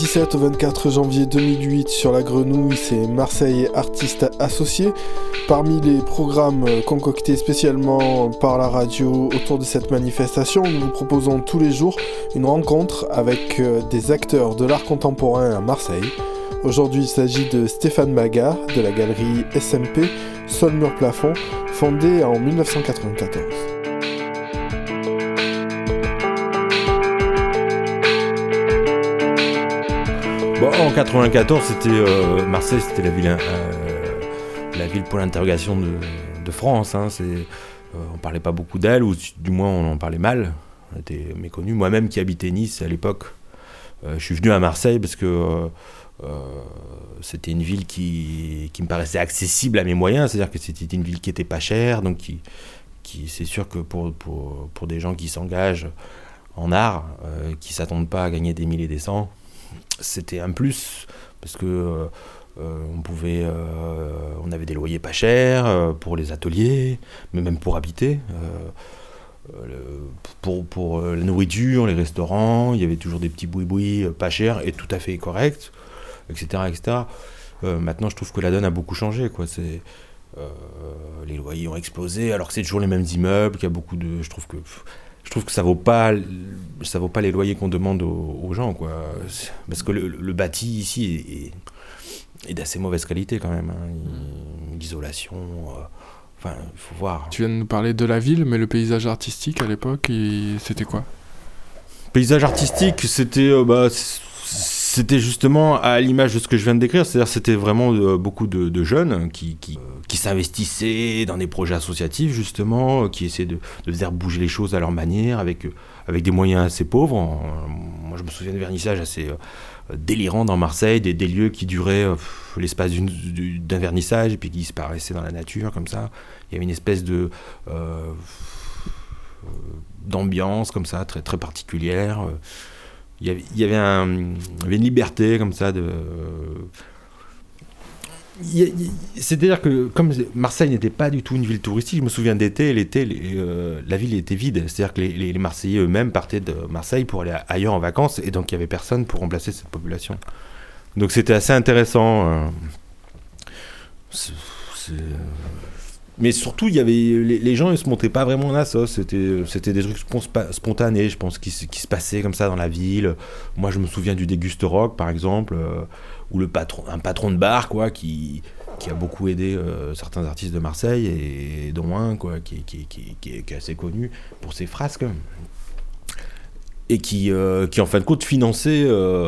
17 au 24 janvier 2008 sur la Grenouille, c'est Marseille Artistes Associés. Parmi les programmes concoctés spécialement par la radio autour de cette manifestation, nous vous proposons tous les jours une rencontre avec des acteurs de l'art contemporain à Marseille. Aujourd'hui, il s'agit de Stéphane Maga, de la galerie SMP, Sol Mur Plafond, fondée en 1994. Bon, en 94, Marseille, c'était la ville pour l'interrogation de France. Hein. On parlait pas beaucoup d'elle, ou du moins on en parlait mal. On était méconnus. Moi-même qui habitais Nice à l'époque, je suis venu à Marseille parce que c'était une ville qui me paraissait accessible à mes moyens. C'est-à-dire que c'était une ville qui était pas chère, donc c'est sûr que pour des gens qui s'engagent en art, qui s'attendent pas à gagner des milliers et des cents, c'était un plus, parce que on avait des loyers pas chers pour les ateliers, mais même pour habiter. Pour la nourriture, les restaurants, il y avait toujours des petits boui-boui pas chers et tout à fait corrects, etc. etc. Maintenant, je trouve que la donne a beaucoup changé, quoi. Les loyers ont explosé, alors que c'est toujours les mêmes immeubles, qu'il y a beaucoup de... Je trouve que ça vaut pas les loyers qu'on demande aux gens, quoi. Parce que le bâti ici est d'assez mauvaise qualité quand même, hein. L'isolation, il faut voir. Tu viens de nous parler de la ville, mais le paysage artistique à l'époque, c'était quoi ? Paysage artistique, c'était justement à l'image de ce que je viens de décrire, c'est-à-dire c'était vraiment beaucoup de jeunes qui s'investissaient dans des projets associatifs justement, qui essaient de faire bouger les choses à leur manière, avec des moyens assez pauvres. Moi je me souviens de vernissages assez délirants dans Marseille, des lieux qui duraient l'espace d'un vernissage et puis qui disparaissaient dans la nature comme ça. Il y avait une espèce d'ambiance comme ça, très, très particulière. Il y avait une liberté comme ça c'est-à-dire que comme Marseille n'était pas du tout une ville touristique, je me souviens d'été, la ville était vide. C'est-à-dire que les Marseillais eux-mêmes partaient de Marseille pour aller ailleurs en vacances, et donc il n'y avait personne pour remplacer cette population. Donc c'était assez intéressant. Mais surtout, il y avait les gens, ils se montaient pas vraiment en assos. C'était des trucs spontanés, je pense, qui se passaient comme ça dans la ville. Moi, je me souviens du Déguste Rock, par exemple, où un patron de bar, quoi, qui a beaucoup aidé certains artistes de Marseille, et dont un, quoi, qui est assez connu pour ses frasques, et qui en fin de compte finançait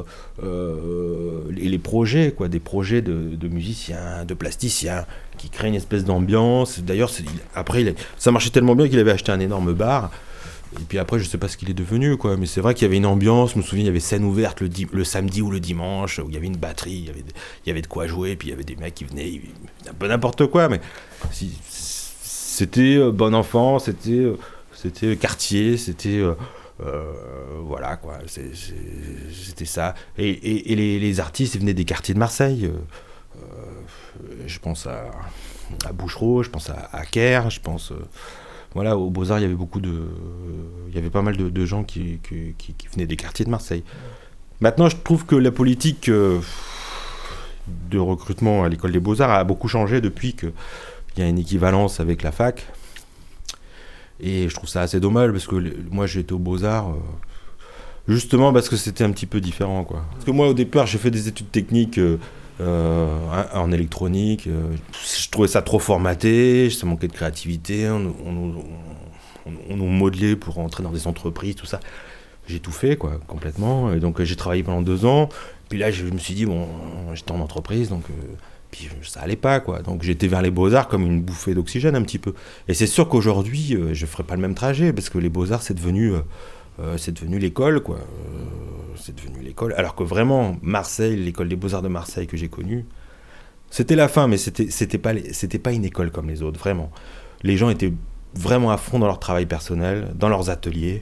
les projets, quoi, des projets de musiciens, de plasticiens, qui créent une espèce d'ambiance. D'ailleurs, après, ça marchait tellement bien qu'il avait acheté un énorme bar. Et puis après, je sais pas ce qu'il est devenu, quoi. Mais c'est vrai qu'il y avait une ambiance. Je me souviens, il y avait scène ouverte le samedi ou le dimanche, où il y avait une batterie, il y avait de quoi jouer. Puis il y avait des mecs qui venaient, un peu n'importe quoi. Mais c'était bon enfant, c'était quartier, c'était... voilà, quoi, c'était ça. Et les artistes, ils venaient des quartiers de Marseille. Je pense à Bouchereau, je pense à Caire, je pense... voilà, au Beaux-Arts, il y avait pas mal de gens qui venaient des quartiers de Marseille. Maintenant, je trouve que la politique de recrutement à l'école des Beaux-Arts a beaucoup changé depuis qu'il y a une équivalence avec la fac. Et je trouve ça assez dommage, parce que moi, j'étais aux Beaux-Arts justement parce que c'était un petit peu différent, quoi. Parce que moi, au départ, j'ai fait des études techniques en électronique. Je trouvais ça trop formaté, ça manquait de créativité. On nous modelait pour rentrer dans des entreprises, tout ça. J'ai tout fait, quoi, complètement. Et donc, j'ai travaillé pendant 2 ans. Puis là, je me suis dit, bon, j'étais en entreprise, donc... puis ça allait pas, quoi. Donc j'étais vers les Beaux-Arts comme une bouffée d'oxygène un petit peu. Et c'est sûr qu'aujourd'hui, je ferai pas le même trajet, parce que les Beaux-Arts, c'est devenu l'école, quoi. C'est devenu l'école. Alors que vraiment, Marseille, l'école des Beaux-Arts de Marseille que j'ai connue, c'était la fin, mais c'était pas une école comme les autres, vraiment. Les gens étaient vraiment à fond dans leur travail personnel, dans leurs ateliers.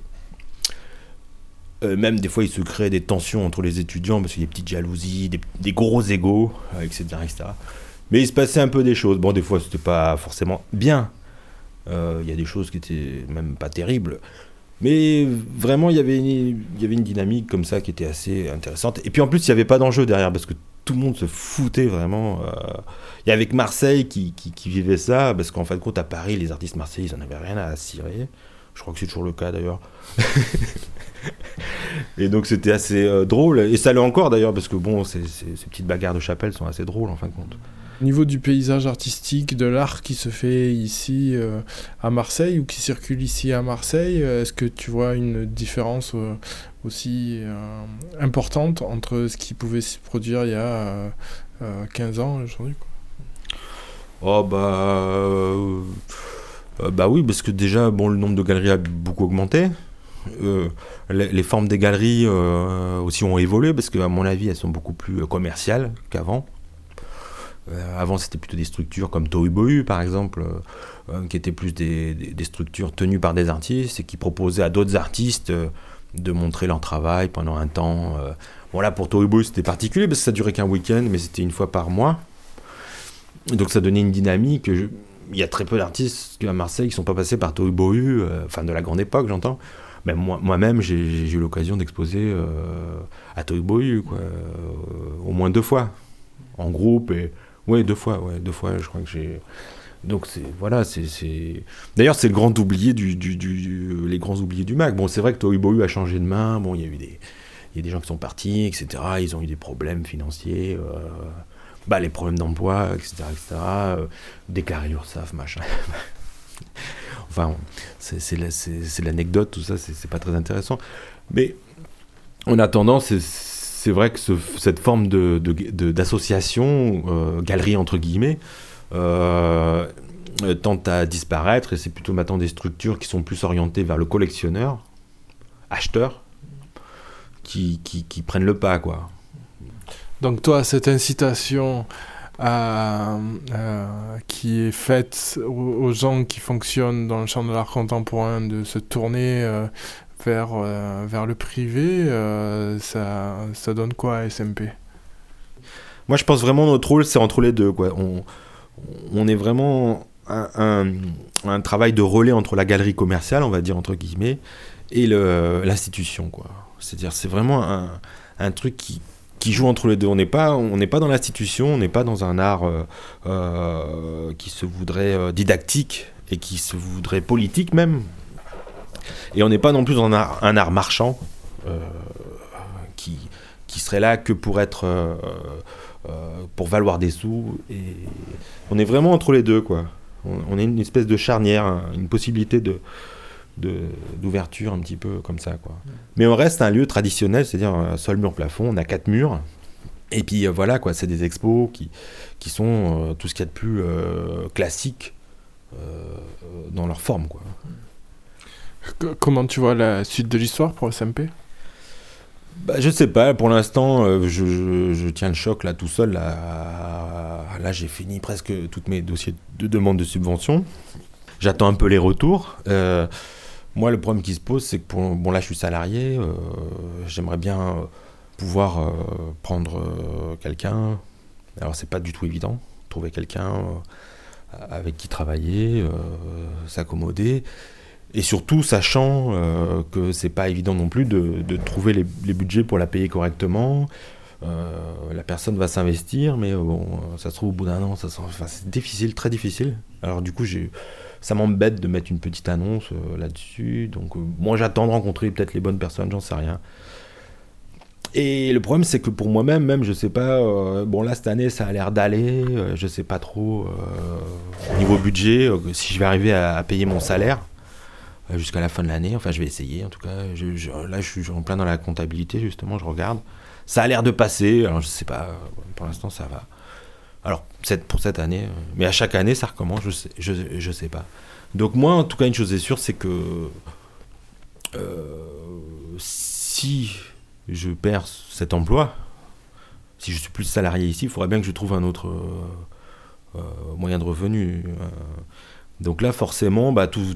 Même des fois, il se créait des tensions entre les étudiants, parce qu'il y a des petites jalousies, des gros égos, etc., etc. Mais il se passait un peu des choses. Bon, des fois, c'était pas forcément bien. Il y a des choses qui étaient même pas terribles. Mais vraiment, il y avait une dynamique comme ça qui était assez intéressante. Et puis en plus, il n'y avait pas d'enjeu derrière, parce que tout le monde se foutait vraiment. Il y avait que Marseille qui vivait ça, parce qu'en fin de compte, à Paris, les artistes marseillais, ils n'en avaient rien à cirer. Je crois que c'est toujours le cas d'ailleurs. Et donc c'était assez drôle. Et ça l'est encore d'ailleurs, parce que bon, ces petites bagarres de chapelle sont assez drôles en fin de compte. Au niveau du paysage artistique, de l'art qui se fait ici à Marseille ou qui circule ici à Marseille, est-ce que tu vois une différence aussi importante entre ce qui pouvait se produire il y a 15 ans et aujourd'hui, quoi? Oh bah oui, parce que déjà, bon, le nombre de galeries a beaucoup augmenté. Les formes des galeries aussi ont évolué, parce qu'à mon avis, elles sont beaucoup plus commerciales qu'avant. Avant, c'était plutôt des structures comme Tohubohu, par exemple, qui étaient plus des structures tenues par des artistes et qui proposaient à d'autres artistes de montrer leur travail pendant un temps. Bon, là, pour Tohubohu, c'était particulier parce que ça durait qu'un week-end, mais c'était une fois par mois. Donc, ça donnait une dynamique. Il y a très peu d'artistes à Marseille qui ne sont pas passés par Tohubohu, enfin de la grande époque, j'entends. Mais moi-même, j'ai eu l'occasion d'exposer à Tohubohu, au moins 2 fois, en groupe. Oui, 2 fois, je crois que j'ai... Donc voilà, D'ailleurs, c'est le grand oublié les grands oubliés du MAC. Bon, c'est vrai que Tohubohu a changé de main, bon, il y a des gens qui sont partis, etc. Ils ont eu des problèmes financiers, les problèmes d'emploi, etc. Déclarer l'URSSAF, machin. Enfin, c'est l'anecdote, tout ça, c'est pas très intéressant. Mais en attendant, c'est vrai que cette forme d'association, galerie entre guillemets, tente à disparaître, et c'est plutôt maintenant des structures qui sont plus orientées vers le collectionneur, acheteur, qui prennent le pas, quoi. Donc toi, cette incitation qui est faite aux gens qui fonctionnent dans le champ de l'art contemporain de se tourner vers le privé, ça donne quoi à SMP ? Moi, je pense vraiment notre rôle, c'est entre les deux, quoi. On est vraiment un travail de relais entre la galerie commerciale, on va dire entre guillemets, et l'institution, quoi. C'est-à-dire, c'est vraiment un truc qui joue entre les deux. On n'est pas dans l'institution, on n'est pas dans un art qui se voudrait didactique et qui se voudrait politique même. Et on n'est pas non plus dans un art marchand qui serait là que pour pour valoir des sous. Et on est vraiment entre les deux, quoi. On est une espèce de charnière, une possibilité d'ouverture un petit peu comme ça, quoi. Mais on reste un lieu traditionnel, c'est-à-dire sol, mur, plafond, on a 4 murs. Et puis voilà, quoi, c'est des expos qui sont tout ce qu'il y a de plus classique dans leur forme, quoi. Comment tu vois la suite de l'histoire pour SMP ? Je sais pas, pour l'instant, je tiens le choc là tout seul. Là, j'ai fini presque tous mes dossiers de demande de subvention. J'attends un peu les retours. Moi, le problème qui se pose, c'est que là, je suis salarié. J'aimerais bien pouvoir prendre quelqu'un. Alors, c'est pas du tout évident, trouver quelqu'un avec qui travailler, s'accommoder. Et surtout, sachant que c'est pas évident non plus de trouver les budgets pour la payer correctement. La personne va s'investir, mais ça se trouve au bout d'un an, c'est difficile, très difficile. Alors du coup, ça m'embête de mettre une petite annonce là-dessus. Donc moi, j'attends de rencontrer peut-être les bonnes personnes, j'en sais rien. Et le problème, c'est que pour moi-même, je sais pas. Là, cette année, ça a l'air d'aller. Je sais pas trop au niveau budget si je vais arriver à payer mon salaire jusqu'à la fin de l'année. Enfin, je vais essayer. En tout cas, là, je suis en plein dans la comptabilité, justement. Je regarde. Ça a l'air de passer. Alors, je sais pas. Pour l'instant, ça va. Alors, pour cette année. Mais à chaque année, ça recommence. Je sais pas. Donc, moi, en tout cas, une chose est sûre, c'est que si je perds cet emploi, si je suis plus salarié ici, il faudrait bien que je trouve un autre moyen de revenu. Donc là, forcément, tout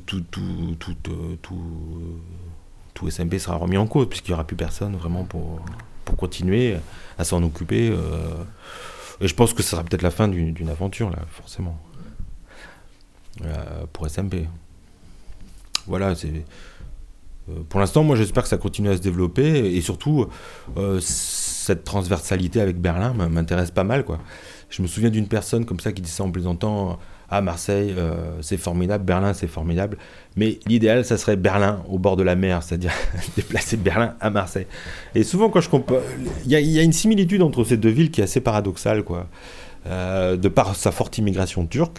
SMP sera remis en cause, puisqu'il n'y aura plus personne vraiment pour continuer à s'en occuper. Et je pense que ce sera peut-être la fin d'une aventure, là, forcément, pour SMP. Voilà, Pour l'instant, moi, j'espère que ça continue à se développer, et surtout, cette transversalité avec Berlin m'intéresse pas mal, quoi. Je me souviens d'une personne comme ça qui disait en plaisantant, Marseille, c'est formidable, Berlin, c'est formidable, mais l'idéal, ça serait Berlin au bord de la mer, c'est-à-dire déplacer de Berlin à Marseille. Et souvent, quand je compare, il y a une similitude entre ces deux villes qui est assez paradoxale, quoi. De par sa forte immigration turque,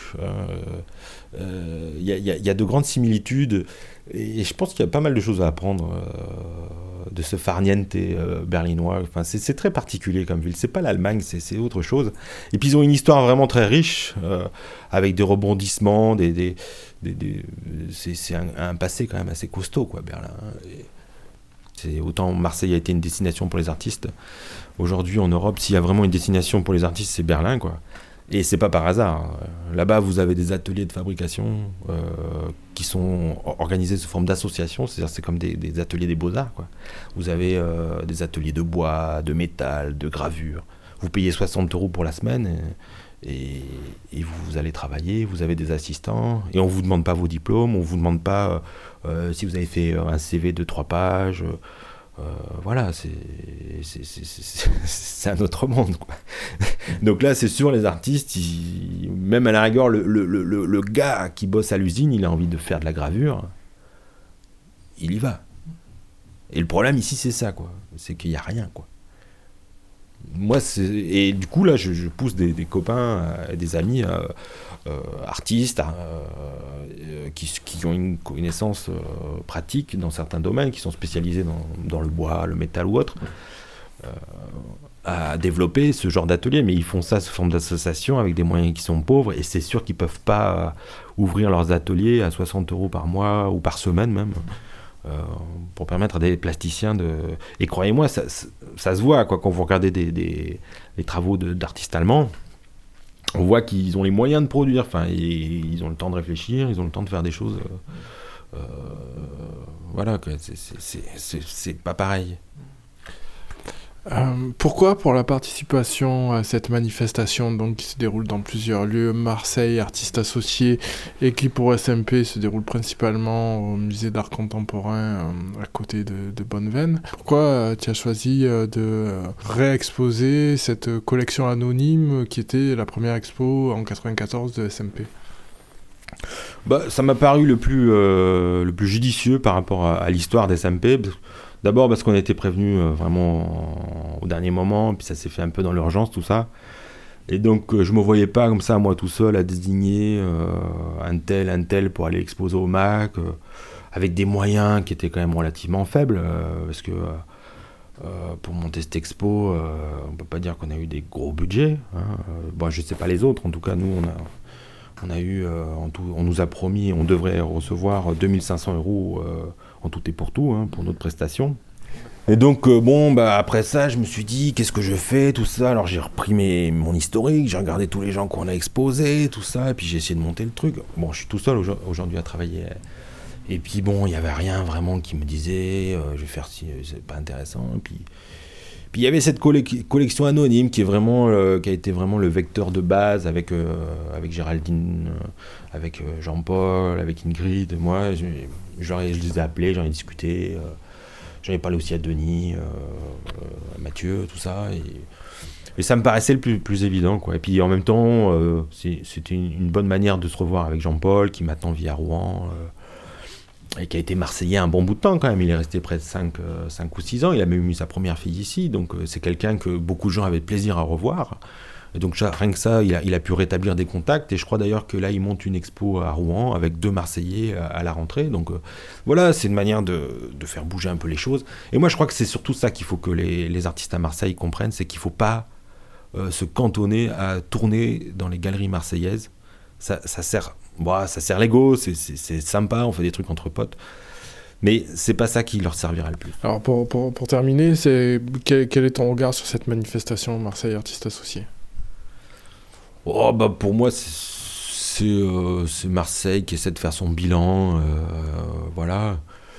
il y a de grandes similitudes, et je pense qu'il y a pas mal de choses à apprendre de ce farniente berlinois. Enfin, c'est très particulier comme ville, c'est pas l'Allemagne, c'est autre chose. Et puis ils ont une histoire vraiment très riche, avec des rebondissements, c'est un passé quand même assez costaud, quoi, Berlin. Et autant Marseille a été une destination pour les artistes, aujourd'hui en Europe, s'il y a vraiment une destination pour les artistes, c'est Berlin, quoi. Et c'est pas par hasard. Là-bas, vous avez des ateliers de fabrication qui sont organisés sous forme d'associations, c'est-à-dire c'est comme des ateliers des beaux-arts, quoi. Vous avez des ateliers de bois, de métal, de gravure. Vous payez 60 € pour la semaine et vous allez travailler, vous avez des assistants, et on vous demande pas vos diplômes, on vous demande pas si vous avez fait un CV de 3 pages. Voilà, c'est un autre monde, quoi. Donc là, c'est sûr, les artistes, même à la rigueur, le gars qui bosse à l'usine, il a envie de faire de la gravure, il y va. Et le problème ici, c'est ça, quoi. C'est qu'il n'y a rien, quoi. Moi, et du coup, là, je pousse des copains, des amis artistes qui ont une connaissance pratique dans certains domaines, qui sont spécialisés dans le bois, le métal ou autre, à développer ce genre d'atelier. Mais ils font ça sous forme d'association avec des moyens qui sont pauvres, et c'est sûr qu'ils ne peuvent pas ouvrir leurs ateliers à 60 € par mois ou par semaine même. Pour permettre à des plasticiens de... Et croyez-moi, ça se voit, quoi, quand vous regardez les travaux d'artistes allemands, on voit qu'ils ont les moyens de produire, enfin, ils ont le temps de réfléchir, ils ont le temps de faire des choses... voilà, quoi, c'est pas pareil. Pourquoi pour la participation à cette manifestation donc, qui se déroule dans plusieurs lieux, Marseille, artistes associés, et qui pour SMP se déroule principalement au musée d'art contemporain à côté de Bonneveine, pourquoi tu as choisi de réexposer cette collection anonyme qui était la première expo en 1994 de SMP ? Ça m'a paru le plus judicieux par rapport à l'histoire des SMP. D'abord parce qu'on a été prévenus vraiment au dernier moment, puis ça s'est fait un peu dans l'urgence, tout ça. Et donc je ne me voyais pas comme ça, moi tout seul, à désigner un tel pour aller exposer au MAC, avec des moyens qui étaient quand même relativement faibles, parce que pour monter cette expo, on ne peut pas dire qu'on a eu des gros budgets. Je ne sais pas les autres, en tout cas nous on a eu, on nous a promis, on devrait recevoir 2500 € en tout et pour tout, pour notre prestation. Et donc, après ça, je me suis dit, qu'est-ce que je fais, tout ça. Alors j'ai repris mon historique, j'ai regardé tous les gens qu'on a exposés, tout ça, et puis j'ai essayé de monter le truc. Je suis tout seul aujourd'hui à travailler. Et puis il n'y avait rien vraiment qui me disait, je vais faire ci, c'est pas intéressant. Et puis il y avait cette collection anonyme qui a été vraiment le vecteur de base avec Géraldine, avec Jean-Paul, avec Ingrid. Moi, je les ai appelés, j'en ai discuté. J'en ai parlé aussi à Denis, à Mathieu, tout ça. Et ça me paraissait le plus évident, quoi. Et puis en même temps, c'était une bonne manière de se revoir avec Jean-Paul, qui maintenant vit à Rouen. Et qui a été marseillais un bon bout de temps quand même, il est resté près de 5 ou 6 ans, il a même eu sa première fille ici, donc c'est quelqu'un que beaucoup de gens avaient plaisir à revoir. Et donc rien que ça, il a pu rétablir des contacts, et je crois d'ailleurs que là il monte une expo à Rouen avec 2 Marseillais à la rentrée, donc voilà, c'est une manière de faire bouger un peu les choses. Et moi je crois que c'est surtout ça qu'il faut que les artistes à Marseille comprennent, c'est qu'il ne faut pas se cantonner à tourner dans les galeries marseillaises. Ça sert l'ego, c'est sympa, on fait des trucs entre potes, mais c'est pas ça qui leur servira le plus. Alors pour terminer, quel est ton regard sur cette manifestation Marseille Artistes Associés ? Pour moi, c'est Marseille qui essaie de faire son bilan, voilà.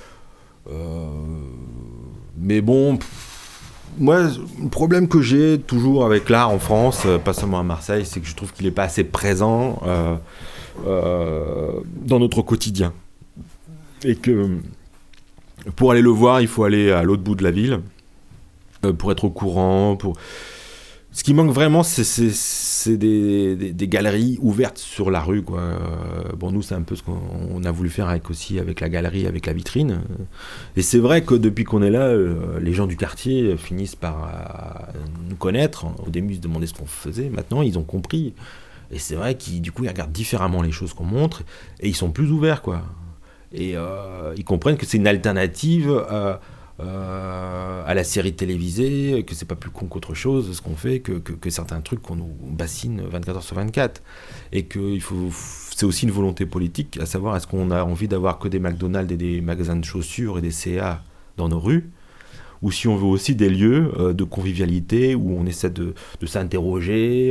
Mais bon, moi, le problème que j'ai toujours avec l'art en France, pas seulement à Marseille, c'est que je trouve qu'il n'est pas assez présent dans notre quotidien. Et que Pour aller le voir, il faut aller à l'autre bout de la ville, pour être au courant. Ce qui manque vraiment, c'est des galeries ouvertes sur la rue, quoi. Bon, nous, c'est un peu ce qu'on a voulu faire avec la galerie, avec la vitrine. Et c'est vrai que depuis qu'on est là, les gens du quartier finissent par nous connaître. Au début, ils se demandaient ce qu'on faisait. Maintenant, ils ont compris. Et c'est vrai qu'ils regardent différemment les choses qu'on montre. Et ils sont plus ouverts, quoi. Et ils comprennent que c'est une alternative à la série télévisée, que c'est pas plus con qu'autre chose ce qu'on fait, que certains trucs qu'on nous bassine 24h/24. Et que c'est aussi une volonté politique, à savoir est-ce qu'on a envie d'avoir que des McDonald's et des magasins de chaussures et des CA dans nos rues, ou si on veut aussi des lieux de convivialité où on essaie de s'interroger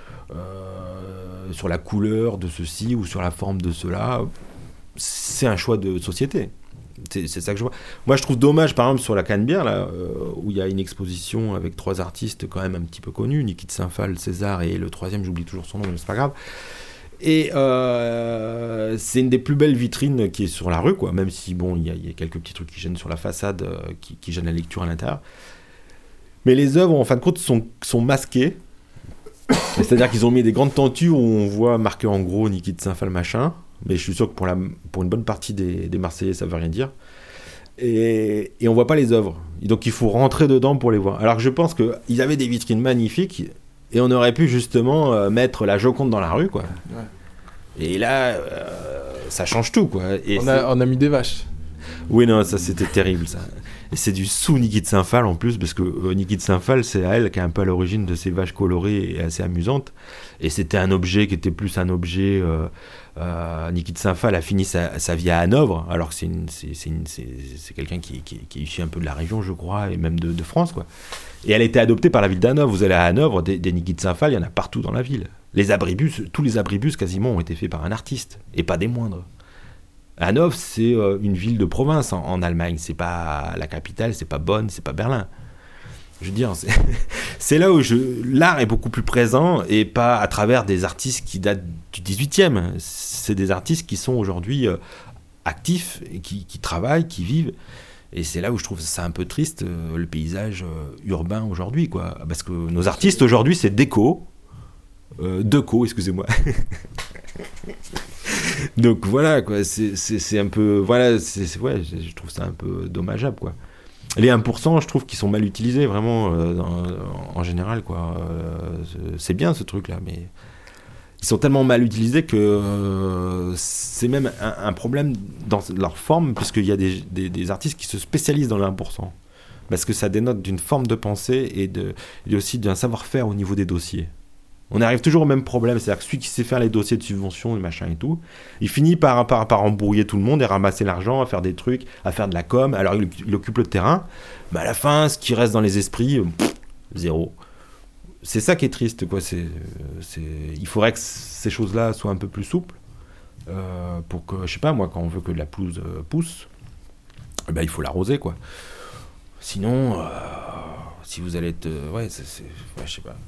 sur la couleur de ceci ou sur la forme de cela. C'est un choix de société. C'est ça que je vois. Moi, je trouve dommage, par exemple, sur la Canebière, là, où il y a une exposition avec 3 artistes quand même un petit peu connus, Niki de Saint-Phal, César, et le troisième, j'oublie toujours son nom, mais c'est pas grave. Et c'est une des plus belles vitrines qui est sur la rue, quoi, même si, bon, il y a quelques petits trucs qui gênent sur la façade, qui gênent la lecture à l'intérieur. Mais les œuvres, en fin de compte, sont masquées. C'est-à-dire qu'ils ont mis des grandes tentures où on voit marqué en gros Niki de Saint-Phal, machin. Mais je suis sûr que pour une bonne partie des Marseillais, ça ne veut rien dire. Et on ne voit pas les œuvres. Et donc il faut rentrer dedans pour les voir. Alors que je pense qu'ils avaient des vitrines magnifiques et on aurait pu justement mettre la Joconde dans la rue, quoi. Ouais. Et là, ça change tout, quoi. Et on a mis des vaches. Oui, non, ça c'était terrible, ça. Et c'est du sous Niki de Saint-Phal en plus, parce que Niki de Saint-Phal, c'est elle qui est un peu à l'origine de ces vaches colorées et assez amusantes. Et c'était un objet qui était plus un objet. Niki de Saint-Phal a fini sa vie à Hanovre, alors que c'est quelqu'un qui est issu un peu de la région, je crois, et même de France, quoi. Et elle a été adoptée par la ville d'Hanovre. Vous allez à Hanovre, des Niki de Saint-Phal, il y en a partout dans la ville. Tous les abribus quasiment ont été faits par un artiste, et pas des moindres. Hanovre, c'est une ville de province en Allemagne. C'est pas la capitale, c'est pas Bonn, c'est pas Berlin. Je veux dire, c'est là où l'art est beaucoup plus présent et pas à travers des artistes qui datent du 18e. C'est des artistes qui sont aujourd'hui actifs, et qui travaillent, qui vivent. Et c'est là où je trouve ça un peu triste, le paysage urbain aujourd'hui, quoi. Parce que nos artistes aujourd'hui, c'est Deco, excusez-moi. Donc voilà, quoi, c'est un peu, voilà, ouais, je trouve ça un peu dommageable, quoi. Les 1%, je trouve qu'ils sont mal utilisés, vraiment, en général, quoi. C'est bien ce truc-là, mais ils sont tellement mal utilisés que c'est même un problème dans leur forme, puisqu'il y a des artistes qui se spécialisent dans le 1%. Parce que ça dénote d'une forme de pensée et aussi d'un savoir-faire au niveau des dossiers. On arrive toujours au même problème, c'est-à-dire que celui qui sait faire les dossiers de subvention, le machin et tout, il finit par embrouiller tout le monde et ramasser l'argent, à faire des trucs, à faire de la com, alors il occupe le terrain, mais à la fin, ce qui reste dans les esprits, zéro. C'est ça qui est triste, quoi. Il faudrait que ces choses-là soient un peu plus souples, pour que, je sais pas moi, quand on veut que la pelouse pousse, ben, il faut l'arroser, quoi. Sinon, si vous allez être... ouais, je sais pas.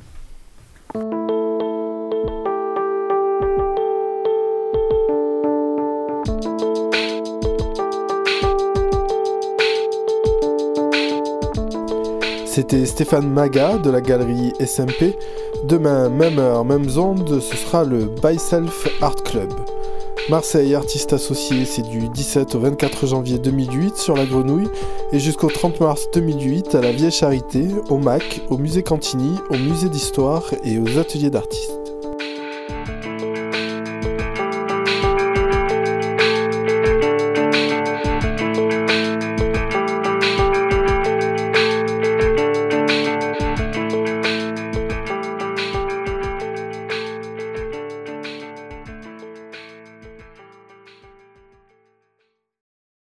C'était Stéphane Maga de la galerie SMP. Demain, même heure, mêmes ondes, ce sera le By Self Art Club. Marseille, artiste associé, c'est du 17 au 24 janvier 2008 sur la Grenouille et jusqu'au 30 mars 2008 à la Vieille Charité, au MAC, au musée Cantini, au musée d'histoire et aux ateliers d'artistes.